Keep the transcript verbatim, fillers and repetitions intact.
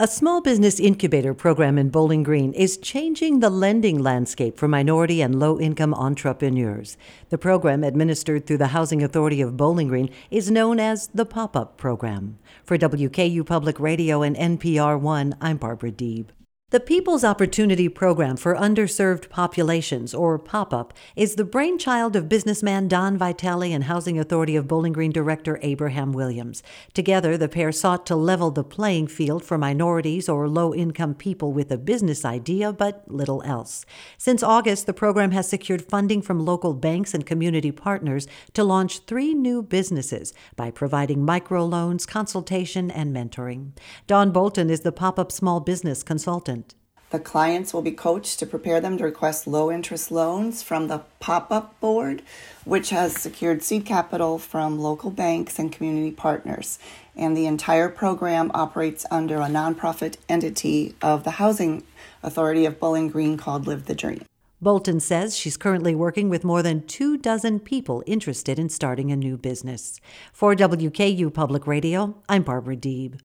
A small business incubator program in Bowling Green is changing the lending landscape for minority and low-income entrepreneurs. The program, administered through the Housing Authority of Bowling Green, is known as the Pop-Up Program. For W K U Public Radio and N P R one, I'm Barbara Deeb. The People's Opportunity Program for Underserved Populations, or Pop-Up, is the brainchild of businessman Don Vitale and Housing Authority of Bowling Green Director Abraham Williams. Together, the pair sought to level the playing field for minorities or low-income people with a business idea, but little else. Since August, the program has secured funding from local banks and community partners to launch three new businesses by providing microloans, consultation, and mentoring. Dawn Bolton is the Pop-Up Small Business Consultant. The clients will be coached to prepare them to request low-interest loans from the Pop-Up Board, which has secured seed capital from local banks and community partners. And the entire program operates under a nonprofit entity of the Housing Authority of Bowling Green called Live the Dream. Bolton says she's currently working with more than two dozen people interested in starting a new business. For W K U Public Radio, I'm Barbara Deeb.